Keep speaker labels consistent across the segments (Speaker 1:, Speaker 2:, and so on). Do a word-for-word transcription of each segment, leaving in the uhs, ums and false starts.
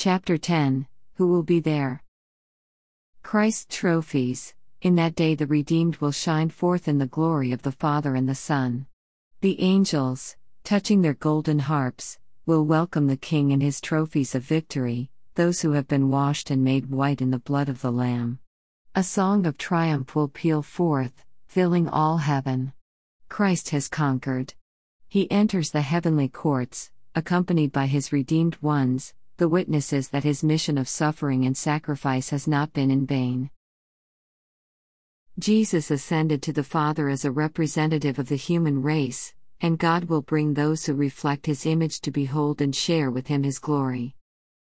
Speaker 1: Chapter ten Who will be there? Christ's trophies. In that day the redeemed will shine forth in the glory of the Father and the Son. The angels, touching their golden harps, will welcome the King and his trophies of victory, those who have been washed and made white in the blood of the Lamb. A song of triumph will peal forth, filling all heaven. Christ has conquered. He enters the heavenly courts, accompanied by his redeemed ones, the witnesses that his mission of suffering and sacrifice has not been in vain. Jesus ascended to the Father as a representative of the human race, and God will bring those who reflect his image to behold and share with him his glory.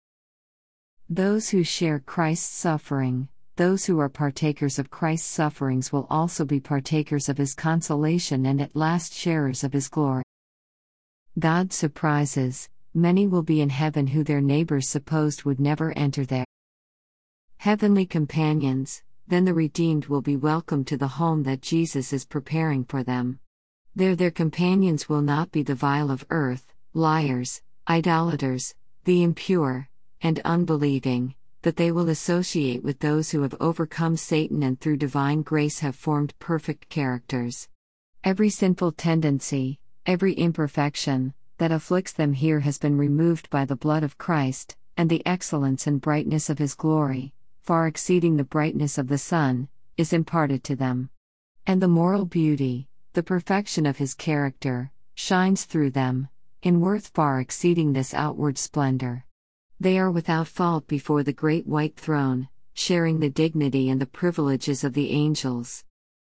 Speaker 1: Those who share Christ's suffering, those who are partakers of Christ's sufferings will also be partakers of his consolation and at last sharers of his glory. God surprises, many will be in heaven who their neighbors supposed would never enter there. Heavenly companions, then the redeemed will be welcomed to the home that Jesus is preparing for them. There their companions will not be the vile of earth, liars, idolaters, the impure, and unbelieving, but they will associate with those who have overcome Satan and through divine grace have formed perfect characters. Every sinful tendency, every imperfection, that afflicts them here has been removed by the blood of Christ, and the excellence and brightness of his glory, far exceeding the brightness of the sun, is imparted to them. And the moral beauty, the perfection of his character, shines through them, in worth far exceeding this outward splendor. They are without fault before the great white throne, sharing the dignity and the privileges of the angels.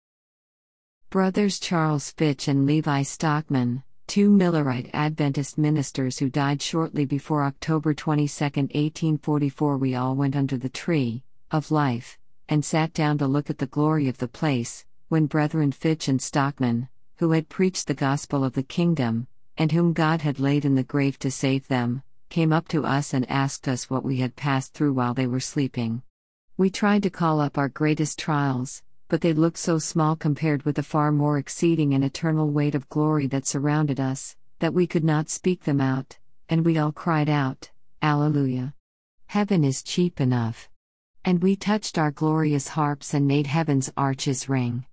Speaker 1: Brothers Charles Fitch and Levi Stockman, two Millerite Adventist ministers who died shortly before October twenty-second, eighteen forty-four, we all went under the tree of life, and sat down to look at the glory of the place, when Brethren Fitch and Stockman, who had preached the gospel of the kingdom, and whom God had laid in the grave to save them, came up to us and asked us what we had passed through while they were sleeping. We tried to call up our greatest trials, but they looked so small compared with the far more exceeding and eternal weight of glory that surrounded us, that we could not speak them out, and we all cried out, Alleluia! Heaven is cheap enough. And we touched our glorious harps and made heaven's arches ring.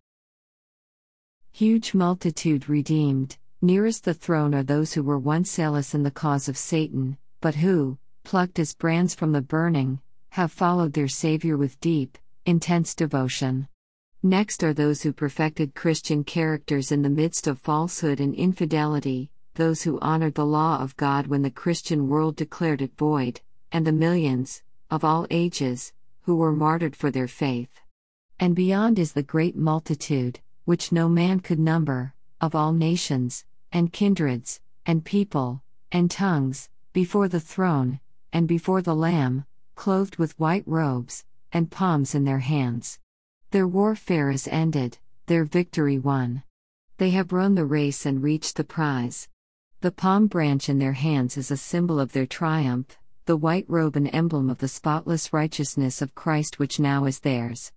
Speaker 1: Huge multitude redeemed, nearest the throne are those who were once zealous in the cause of Satan, but who, plucked as brands from the burning, have followed their Savior with deep, intense devotion. Next are those who perfected Christian characters in the midst of falsehood and infidelity, those who honored the law of God when the Christian world declared it void, and the millions, of all ages, who were martyred for their faith. And beyond is the great multitude, which no man could number, of all nations, and kindreds, and people, and tongues, before the throne, and before the Lamb, clothed with white robes, and palms in their hands. Their warfare is ended, their victory won. They have run the race and reached the prize. The palm branch in their hands is a symbol of their triumph, the white robe an emblem of the spotless righteousness of Christ which now is theirs.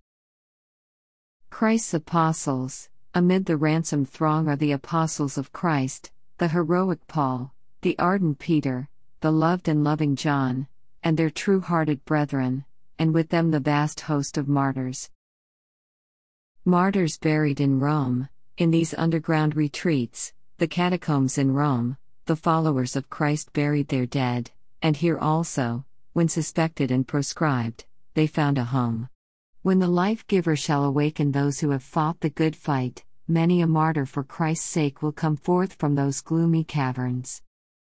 Speaker 1: Christ's apostles, amid the ransomed throng are the apostles of Christ, the heroic Paul, the ardent Peter, the loved and loving John, and their true-hearted brethren, and with them the vast host of martyrs. Martyrs buried in Rome, in these underground retreats, the catacombs in Rome, the followers of Christ buried their dead, and here also, when suspected and proscribed, they found a home. When the life-giver shall awaken those who have fought the good fight, many a martyr for Christ's sake will come forth from those gloomy caverns.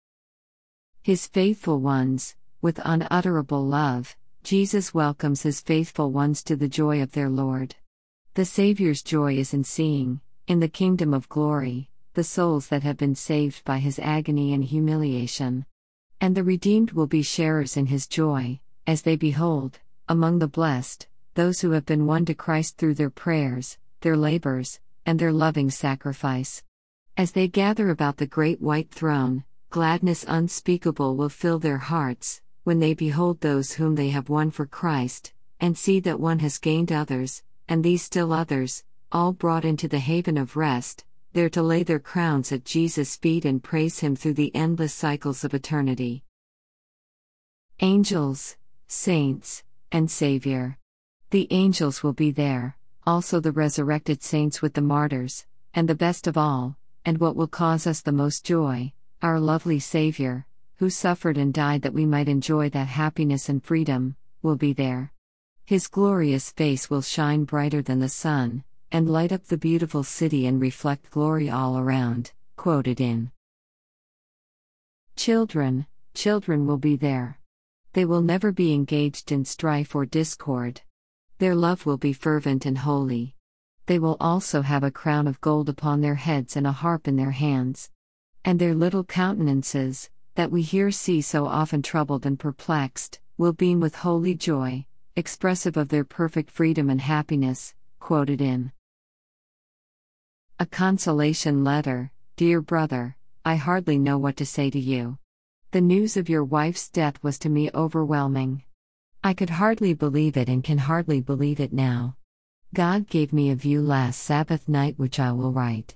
Speaker 1: His faithful ones, with unutterable love, Jesus welcomes his faithful ones to the joy of their Lord. The Savior's joy is in seeing, in the kingdom of glory, the souls that have been saved by his agony and humiliation. And the redeemed will be sharers in his joy, as they behold, among the blessed, those who have been won to Christ through their prayers, their labors, and their loving sacrifice. As they gather about the great white throne, gladness unspeakable will fill their hearts, when they behold those whom they have won for Christ, and see that one has gained others, and these still others, all brought into the haven of rest, there to lay their crowns at Jesus' feet and praise him through the endless cycles of eternity. Angels, saints, and Savior. The angels will be there, also the resurrected saints with the martyrs, and the best of all, and what will cause us the most joy, our lovely Savior, who suffered and died that we might enjoy that happiness and freedom, will be there. His glorious face will shine brighter than the sun, and light up the beautiful city and reflect glory all around. Quoted in Children, children will be there. They will never be engaged in strife or discord. Their love will be fervent and holy. They will also have a crown of gold upon their heads and a harp in their hands. And their little countenances, that we here see so often troubled and perplexed, will beam with holy joy, expressive of their perfect freedom and happiness. Quoted in A Consolation Letter. Dear brother, I hardly know what to say to you. The news of your wife's death was to me overwhelming. I could hardly believe it and can hardly believe it now. God gave me a view last Sabbath night which I will write.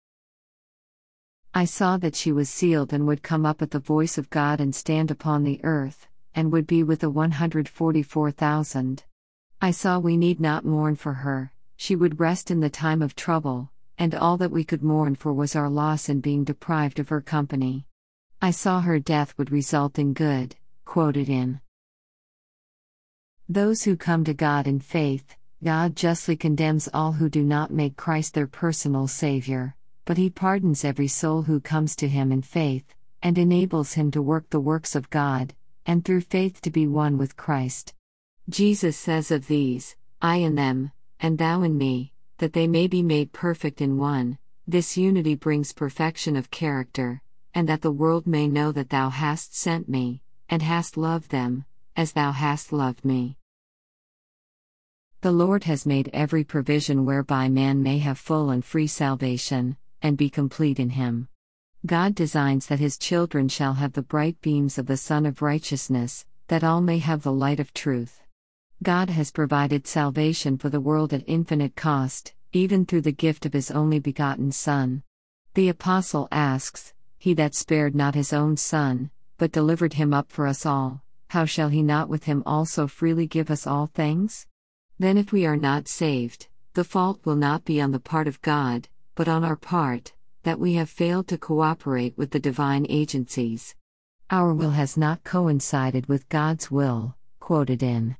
Speaker 1: I saw that she was sealed and would come up at the voice of God and stand upon the earth, and would be with the one hundred forty-four thousand. I saw we need not mourn for her, she would rest in the time of trouble, and all that we could mourn for was our loss in being deprived of her company. I saw her death would result in good. Quoted in Those who come to God in faith, God justly condemns all who do not make Christ their personal Savior, but He pardons every soul who comes to Him in faith, and enables him to work the works of God, and through faith to be one with Christ. Jesus says of these, I in them, and thou in me, that they may be made perfect in one. This unity brings perfection of character, and that the world may know that thou hast sent me, and hast loved them, as thou hast loved me. The Lord has made every provision whereby man may have full and free salvation, and be complete in Him. God designs that His children shall have the bright beams of the Sun of Righteousness, that all may have the light of truth. God has provided salvation for the world at infinite cost, even through the gift of His only begotten Son. The Apostle asks, He that spared not His own Son, but delivered Him up for us all, how shall He not with Him also freely give us all things? Then if we are not saved, the fault will not be on the part of God, but on our part, that we have failed to cooperate with the divine agencies. Our will has not coincided with God's will. Quoted in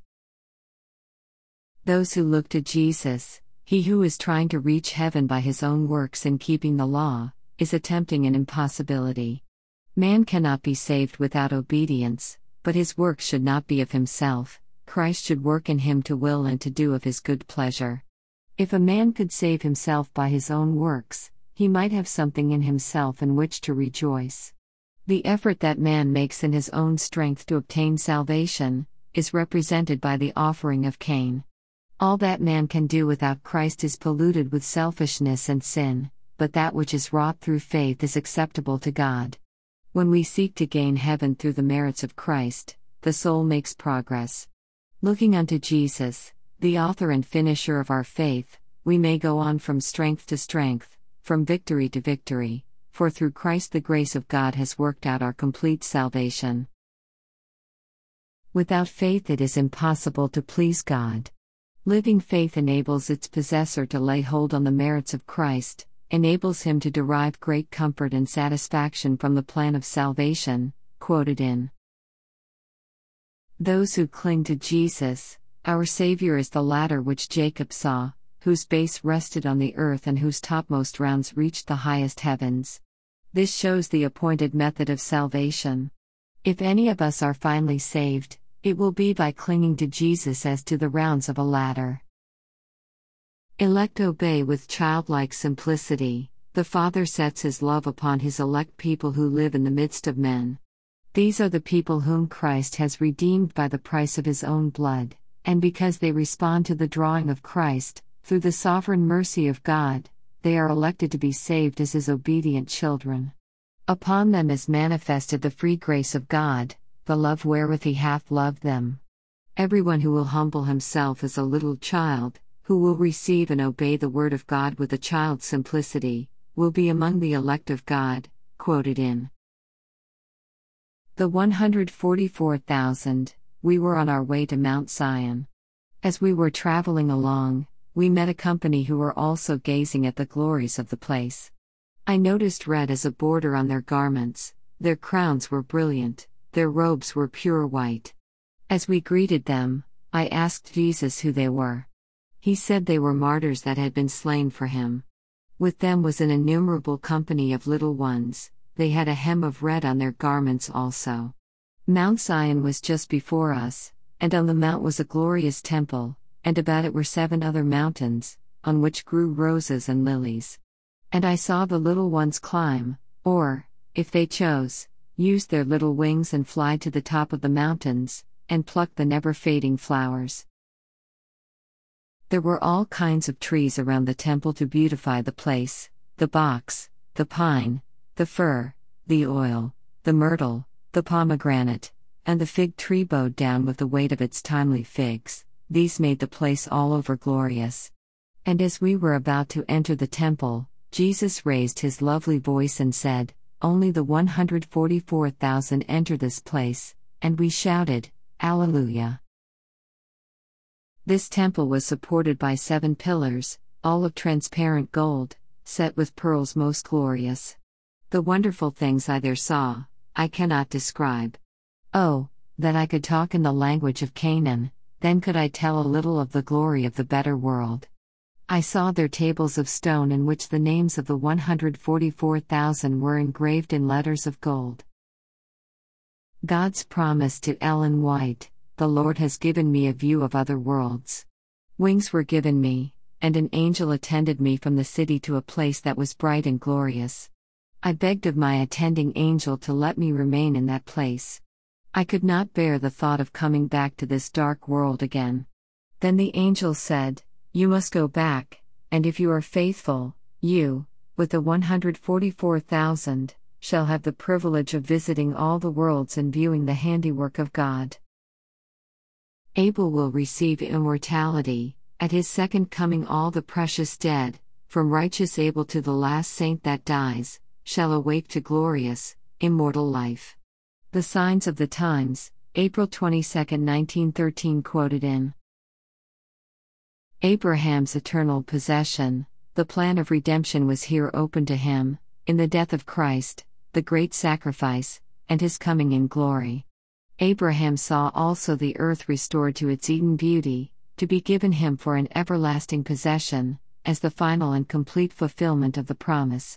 Speaker 1: Those who look to Jesus, he who is trying to reach heaven by his own works and keeping the law, is attempting an impossibility. Man cannot be saved without obedience, but his works should not be of himself. Christ should work in him to will and to do of His good pleasure. If a man could save himself by his own works, he might have something in himself in which to rejoice. The effort that man makes in his own strength to obtain salvation is represented by the offering of Cain. All that man can do without Christ is polluted with selfishness and sin, but that which is wrought through faith is acceptable to God. When we seek to gain heaven through the merits of Christ, the soul makes progress. Looking unto Jesus, the author and finisher of our faith, we may go on from strength to strength, from victory to victory, for through Christ the grace of God has worked out our complete salvation. Without faith it is impossible to please God. Living faith enables its possessor to lay hold on the merits of Christ, enables him to derive great comfort and satisfaction from the plan of salvation. Quoted in Those who cling to Jesus, our Savior, is the ladder which Jacob saw, whose base rested on the earth and whose topmost rounds reached the highest heavens. This shows the appointed method of salvation. If any of us are finally saved, it will be by clinging to Jesus as to the rounds of a ladder. Elect obey with childlike simplicity. The Father sets His love upon His elect people who live in the midst of men. These are the people whom Christ has redeemed by the price of His own blood, and because they respond to the drawing of Christ, through the sovereign mercy of God, they are elected to be saved as His obedient children. Upon them is manifested the free grace of God, the love wherewith He hath loved them. Everyone who will humble himself as a little child, who will receive and obey the word of God with a child's simplicity, will be among the elect of God. Quoted in The one hundred forty-four thousand, we were on our way to Mount Zion. As we were traveling along, we met a company who were also gazing at the glories of the place. I noticed red as a border on their garments, their crowns were brilliant, their robes were pure white. As we greeted them, I asked Jesus who they were. He said they were martyrs that had been slain for him. With them was an innumerable company of little ones, they had a hem of red on their garments also. Mount Zion was just before us, and on the mount was a glorious temple, and about it were seven other mountains, on which grew roses and lilies. And I saw the little ones climb, or, if they chose, use their little wings and fly to the top of the mountains, and pluck the never-fading flowers. There were all kinds of trees around the temple to beautify the place, the box, the pine, the fir, the oil, the myrtle, the pomegranate, and the fig tree bowed down with the weight of its timely figs. These made the place all over glorious. And as we were about to enter the temple, Jesus raised his lovely voice and said, "Only the one hundred forty-four thousand enter this place," and we shouted, "Alleluia." This temple was supported by seven pillars, all of transparent gold, set with pearls most glorious. The wonderful things I there saw, I cannot describe. Oh, that I could talk in the language of Canaan, then could I tell a little of the glory of the better world. I saw their tables of stone in which the names of the one hundred forty-four thousand were engraved in letters of gold. God's promise to Ellen White: "The Lord has given me a view of other worlds. Wings were given me, and an angel attended me from the city to a place that was bright and glorious. I begged of my attending angel to let me remain in that place. I could not bear the thought of coming back to this dark world again. Then the angel said, 'You must go back, and if you are faithful, you, with the one hundred forty-four thousand, shall have the privilege of visiting all the worlds and viewing the handiwork of God.' Abel will receive immortality, at his second coming all the precious dead, from righteous Abel to the last saint that dies, shall awake to glorious, immortal life." The Signs of the Times, April twenty-second, nineteen thirteen, quoted in Abraham's eternal possession. The plan of redemption was here open to him, in the death of Christ, the great sacrifice, and his coming in glory. Abraham saw also the earth restored to its Eden beauty, to be given him for an everlasting possession, as the final and complete fulfillment of the promise.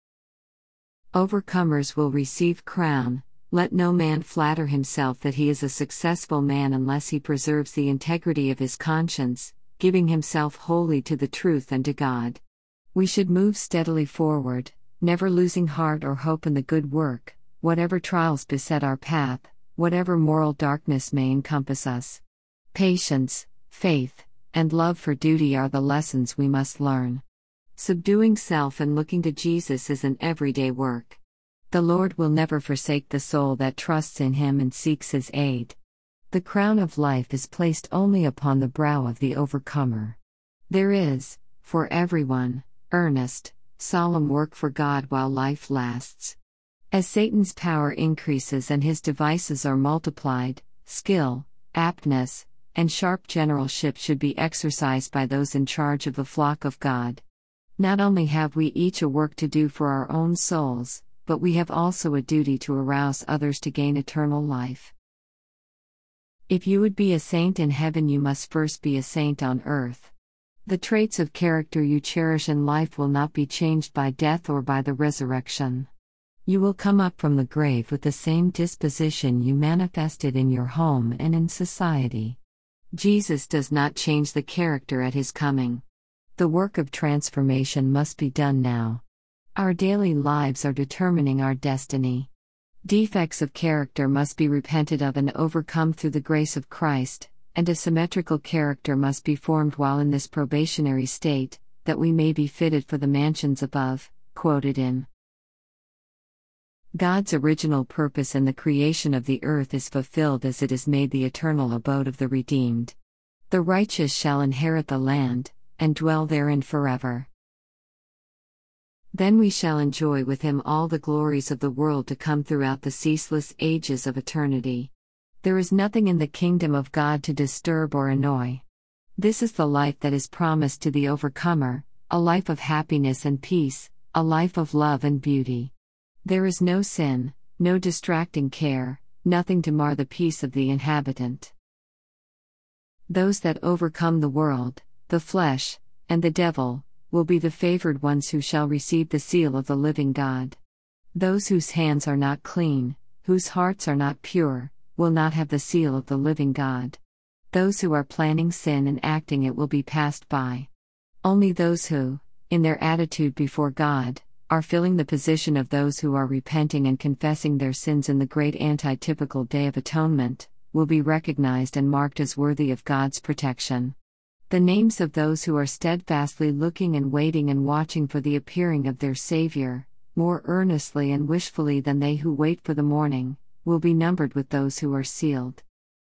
Speaker 1: Overcomers will receive crown. Let no man flatter himself that he is a successful man unless he preserves the integrity of his conscience, giving himself wholly to the truth and to God. We should move steadily forward, never losing heart or hope in the good work, whatever trials beset our path, whatever moral darkness may encompass us. Patience, faith, and love for duty are the lessons we must learn. Subduing self and looking to Jesus is an everyday work. The Lord will never forsake the soul that trusts in him and seeks his aid. The crown of life is placed only upon the brow of the overcomer. There is, for everyone, earnest, solemn work for God while life lasts. As Satan's power increases and his devices are multiplied, skill, aptness, and sharp generalship should be exercised by those in charge of the flock of God. Not only have we each a work to do for our own souls, but we have also a duty to arouse others to gain eternal life. If you would be a saint in heaven, you must first be a saint on earth. The traits of character you cherish in life will not be changed by death or by the resurrection. You will come up from the grave with the same disposition you manifested in your home and in society. Jesus does not change the character at his coming. The work of transformation must be done now. Our daily lives are determining our destiny. Defects of character must be repented of and overcome through the grace of Christ, and a symmetrical character must be formed while in this probationary state, that we may be fitted for the mansions above, quoted in God's original purpose in the creation of the earth is fulfilled as it is made the eternal abode of the redeemed. The righteous shall inherit the land, and dwell therein forever. Then we shall enjoy with him all the glories of the world to come throughout the ceaseless ages of eternity. There is nothing in the kingdom of God to disturb or annoy. This is the life that is promised to the overcomer, a life of happiness and peace, a life of love and beauty. There is no sin, no distracting care, nothing to mar the peace of the inhabitant. Those that overcome the world, the flesh, and the devil, will be the favored ones who shall receive the seal of the living God. Those whose hands are not clean, whose hearts are not pure, will not have the seal of the living God. Those who are planning sin and acting it will be passed by. Only those who, in their attitude before God, are filling the position of those who are repenting and confessing their sins in the great anti-typical Day of Atonement, will be recognized and marked as worthy of God's protection. The names of those who are steadfastly looking and waiting and watching for the appearing of their Savior, more earnestly and wishfully than they who wait for the morning, will be numbered with those who are sealed.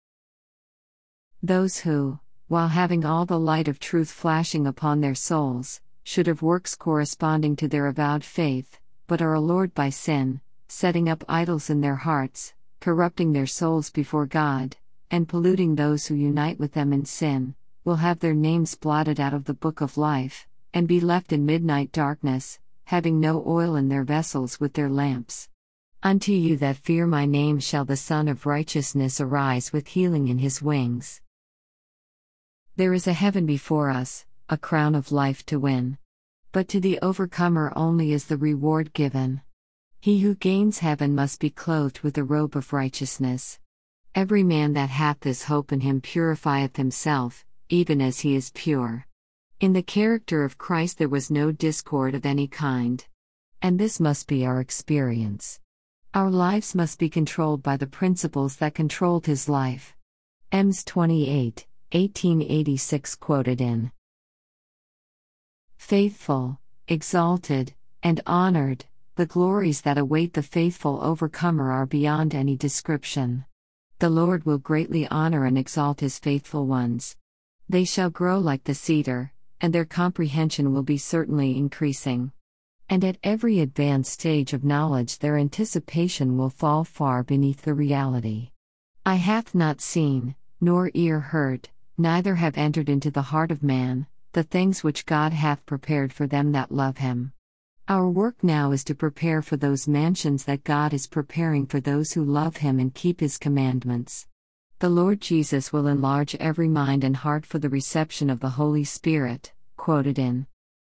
Speaker 1: Those who, while having all the light of truth flashing upon their souls, should have works corresponding to their avowed faith, but are allured by sin, setting up idols in their hearts, corrupting their souls before God, and polluting those who unite with them in sin, will have their names blotted out of the book of life, and be left in midnight darkness, having no oil in their vessels with their lamps. Unto you that fear my name shall the Son of Righteousness arise with healing in his wings. There is a heaven before us, a crown of life to win. But to the overcomer only is the reward given. He who gains heaven must be clothed with the robe of righteousness. Every man that hath this hope in him purifieth himself, even as he is pure. In the character of Christ there was no discord of any kind. And this must be our experience. Our lives must be controlled by the principles that controlled his life. Ems twenty-eight, eighteen eighty-six quoted in. Faithful, exalted, and honored, the glories that await the faithful overcomer are beyond any description. The Lord will greatly honor and exalt his faithful ones. They shall grow like the cedar, and their comprehension will be certainly increasing. And at every advanced stage of knowledge their anticipation will fall far beneath the reality. Eye hath not seen, nor ear heard, neither have entered into the heart of man, the things which God hath prepared for them that love him. Our work now is to prepare for those mansions that God is preparing for those who love him and keep his commandments. The Lord Jesus will enlarge every mind and heart for the reception of the Holy Spirit, quoted in.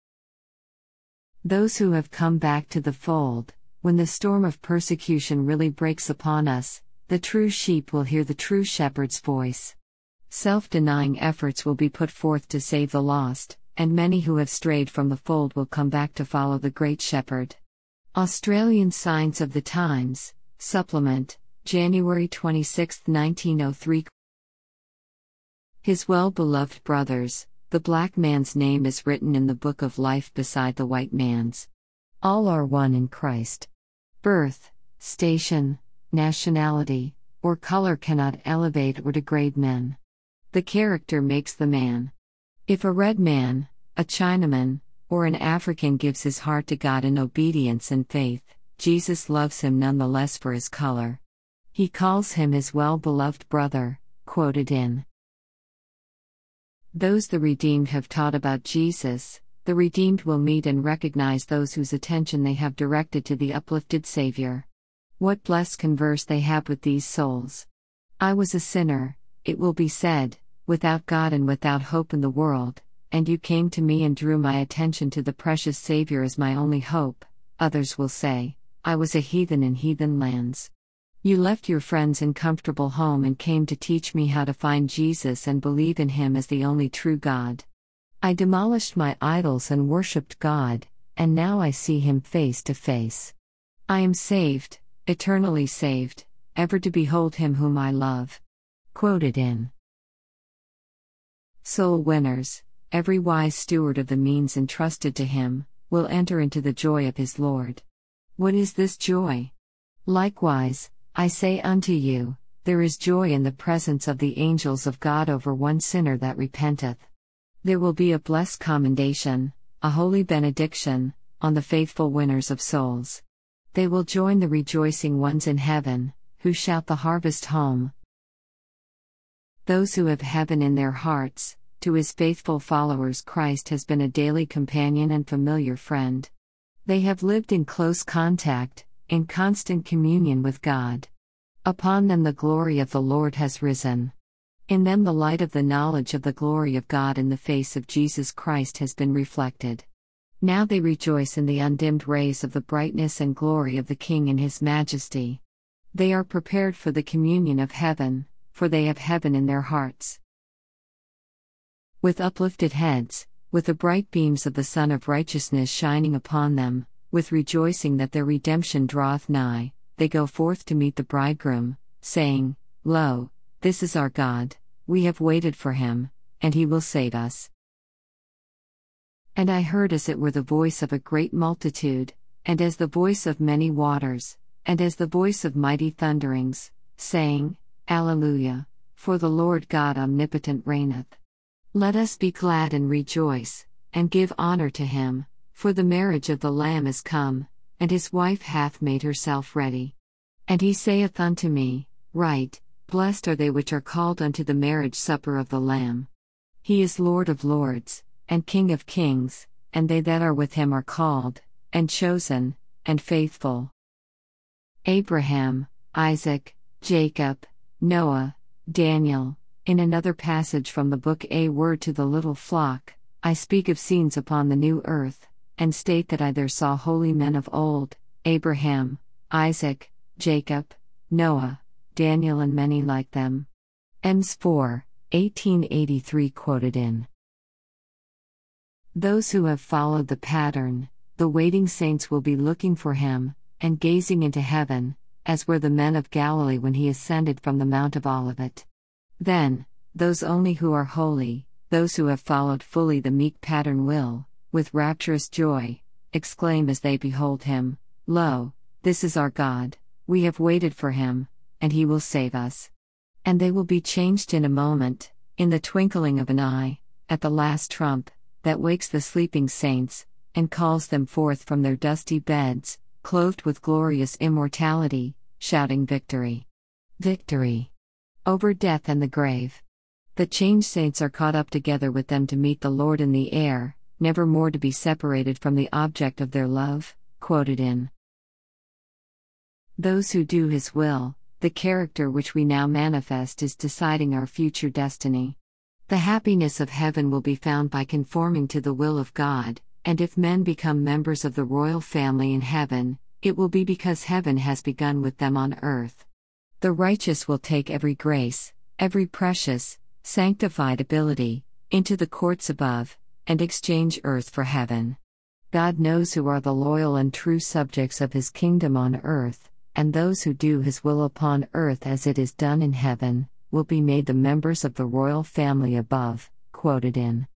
Speaker 1: Those who have come back to the fold, when the storm of persecution really breaks upon us, the true sheep will hear the true shepherd's voice. Self-denying efforts will be put forth to save the lost, and many who have strayed from the fold will come back to follow the great shepherd. Australian Signs of the Times, Supplement, January twenty-sixth, nineteen oh three. His well-beloved brothers, the black man's name is written in the book of life beside the white man's. All are one in Christ. Birth, station, nationality, or color cannot elevate or degrade men. The character makes the man. If a red man, a Chinaman, or an African gives his heart to God in obedience and faith, Jesus loves him nonetheless for his color. He calls him his well-beloved brother, quoted in. Those the redeemed have taught about Jesus, the redeemed will meet and recognize those whose attention they have directed to the uplifted Savior. What blessed converse they have with these souls. I was a sinner, it will be said, without God and without hope in the world, and you came to me and drew my attention to the precious Savior as my only hope. Others will say, I was a heathen in heathen lands. You left your friends and comfortable home and came to teach me how to find Jesus and believe in him as the only true God. I demolished my idols and worshipped God, and now I see him face to face. I am saved, eternally saved, ever to behold him whom I love. Quoted in. Soul winners, every wise steward of the means entrusted to him, will enter into the joy of his Lord. What is this joy? Likewise, I say unto you, there is joy in the presence of the angels of God over one sinner that repenteth. There will be a blessed commendation, a holy benediction, on the faithful winners of souls. They will join the rejoicing ones in heaven, who shout the harvest home. Those who have heaven in their hearts, to his faithful followers Christ has been a daily companion and familiar friend. They have lived in close contact, in constant communion with God. Upon them the glory of the Lord has risen. In them the light of the knowledge of the glory of God in the face of Jesus Christ has been reflected. Now they rejoice in the undimmed rays of the brightness and glory of the King in his majesty. They are prepared for the communion of heaven, for they have heaven in their hearts. With uplifted heads, with the bright beams of the Sun of Righteousness shining upon them, with rejoicing that their redemption draweth nigh, they go forth to meet the bridegroom, saying, Lo, this is our God, we have waited for him, and he will save us. And I heard as it were the voice of a great multitude, and as the voice of many waters, and as the voice of mighty thunderings, saying, Alleluia, for the Lord God omnipotent reigneth. Let us be glad and rejoice, and give honor to him, for the marriage of the Lamb is come, and his wife hath made herself ready. And he saith unto me, Write, Blessed are they which are called unto the marriage supper of the Lamb. He is Lord of lords, and King of kings, and they that are with him are called, and chosen, and faithful. Abraham, Isaac, Jacob, Noah, Daniel. In another passage from the book A Word to the Little Flock, I speak of scenes upon the new earth, and state that I there saw holy men of old, Abraham, Isaac, Jacob, Noah, Daniel and many like them. Ems four, eighteen eighty-three quoted in. Those who have followed the pattern, the waiting saints will be looking for him, and gazing into heaven, as were the men of Galilee when he ascended from the Mount of Olivet. Then, those only who are holy, those who have followed fully the meek pattern will, with rapturous joy, exclaim as they behold him, Lo, this is our God, we have waited for him, and he will save us. And they will be changed in a moment, in the twinkling of an eye, at the last trump, that wakes the sleeping saints, and calls them forth from their dusty beds, clothed with glorious immortality, shouting victory. Victory! Over death and the grave. The changed saints are caught up together with them to meet the Lord in the air, never more to be separated from the object of their love, quoted in. Those who do his will, the character which we now manifest is deciding our future destiny. The happiness of heaven will be found by conforming to the will of God, and if men become members of the royal family in heaven, it will be because heaven has begun with them on earth. The righteous will take every grace, every precious, sanctified ability, into the courts above, and exchange earth for heaven. God knows who are the loyal and true subjects of his kingdom on earth, and those who do his will upon earth as it is done in heaven, will be made the members of the royal family above, quoted in.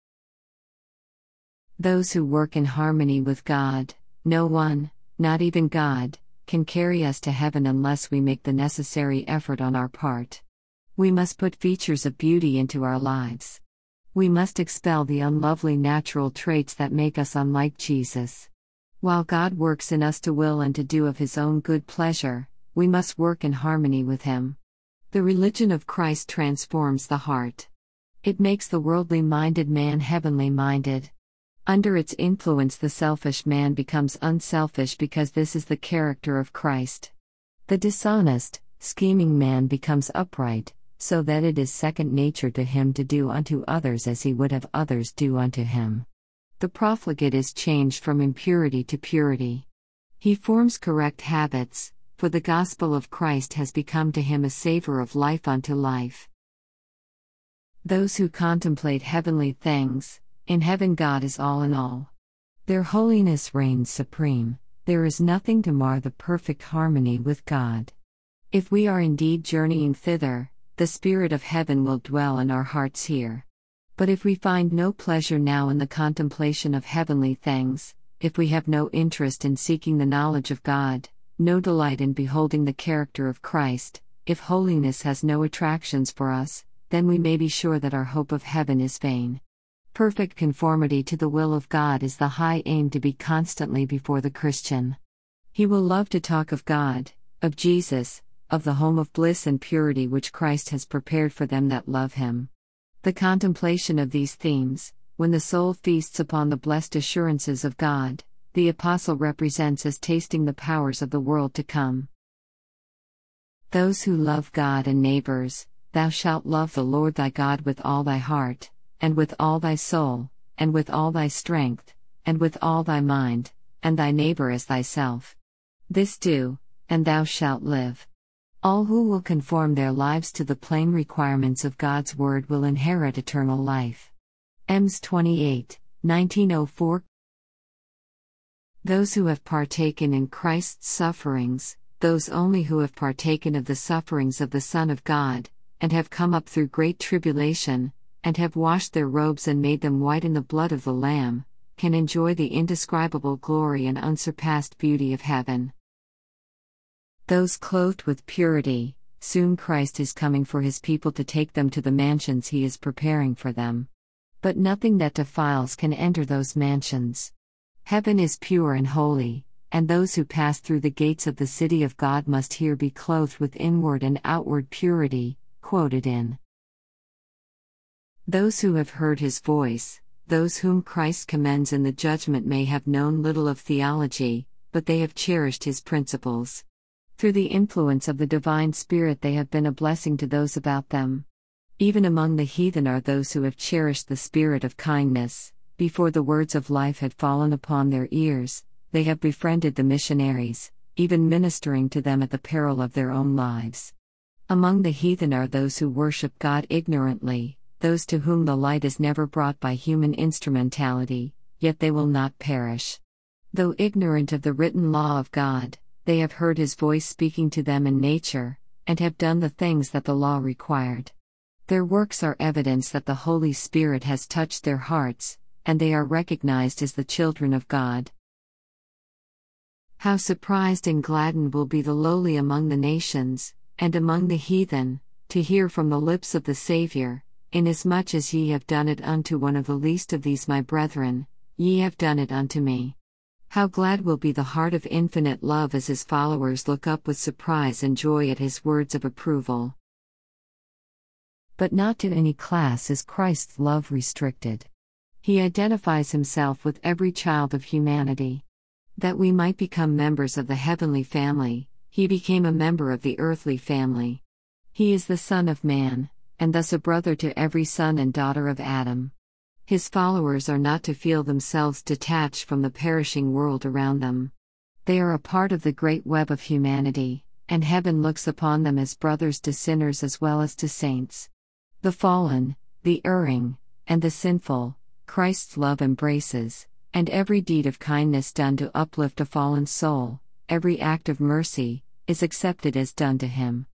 Speaker 1: Those who work in harmony with God, no one, not even God, can carry us to heaven unless we make the necessary effort on our part. We must put features of beauty into our lives. We must expel the unlovely natural traits that make us unlike Jesus. While God works in us to will and to do of his own good pleasure, we must work in harmony with him. The religion of Christ transforms the heart. It makes the worldly minded man heavenly minded. Under its influence, the selfish man becomes unselfish because this is the character of Christ. The dishonest, scheming man becomes upright, so that it is second nature to him to do unto others as he would have others do unto him. The profligate is changed from impurity to purity. He forms correct habits, for the gospel of Christ has become to him a savor of life unto life. Those who contemplate heavenly things, in heaven God is all in all. Their holiness reigns supreme, there is nothing to mar the perfect harmony with God. If we are indeed journeying thither, the Spirit of heaven will dwell in our hearts here. But if we find no pleasure now in the contemplation of heavenly things, if we have no interest in seeking the knowledge of God, no delight in beholding the character of Christ, if holiness has no attractions for us, then we may be sure that our hope of heaven is vain. Perfect conformity to the will of God is the high aim to be constantly before the Christian. He will love to talk of God, of Jesus, of the home of bliss and purity which Christ has prepared for them that love Him. The contemplation of these themes, when the soul feasts upon the blessed assurances of God, the Apostle represents as tasting the powers of the world to come. Those who love God and neighbors, thou shalt love the Lord thy God with all thy heart, and with all thy soul, and with all thy strength, and with all thy mind, and thy neighbor as thyself. This do, and thou shalt live. All who will conform their lives to the plain requirements of God's word will inherit eternal life. Ems twenty-eight, nineteen oh four. Those who have partaken in Christ's sufferings, those only who have partaken of the sufferings of the Son of God, and have come up through great tribulation, and have washed their robes and made them white in the blood of the Lamb, can enjoy the indescribable glory and unsurpassed beauty of heaven. Those clothed with purity, soon Christ is coming for His people to take them to the mansions He is preparing for them. But nothing that defiles can enter those mansions. Heaven is pure and holy, and those who pass through the gates of the city of God must here be clothed with inward and outward purity, quoted in Those who have heard His voice, those whom Christ commends in the judgment may have known little of theology, but they have cherished His principles. Through the influence of the divine Spirit they have been a blessing to those about them. Even among the heathen are those who have cherished the spirit of kindness. Before the words of life had fallen upon their ears, they have befriended the missionaries, even ministering to them at the peril of their own lives. Among the heathen are those who worship God ignorantly, those to whom the light is never brought by human instrumentality, yet they will not perish. Though ignorant of the written law of God, they have heard His voice speaking to them in nature, and have done the things that the law required. Their works are evidence that the Holy Spirit has touched their hearts, and they are recognized as the children of God. How surprised and gladdened will be the lowly among the nations, and among the heathen, to hear from the lips of the Saviour, Inasmuch as ye have done it unto one of the least of these my brethren, ye have done it unto me. How glad will be the heart of infinite love as His followers look up with surprise and joy at His words of approval. But not to any class is Christ's love restricted. He identifies Himself with every child of humanity. That we might become members of the heavenly family, He became a member of the earthly family. He is the Son of Man, and thus a brother to every son and daughter of Adam. His followers are not to feel themselves detached from the perishing world around them. They are a part of the great web of humanity, and heaven looks upon them as brothers to sinners as well as to saints. The fallen, the erring, and the sinful, Christ's love embraces, and every deed of kindness done to uplift a fallen soul, every act of mercy, is accepted as done to Him.